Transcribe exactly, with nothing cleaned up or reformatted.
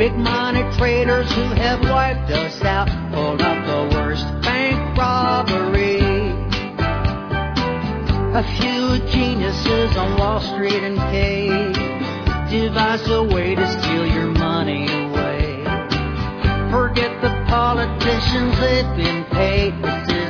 Big money traders who have wiped us out pulled off the worst bank robbery. A few geniuses on Wall Street and K devised a way to steal your money away. Forget the politicians, they've been paid.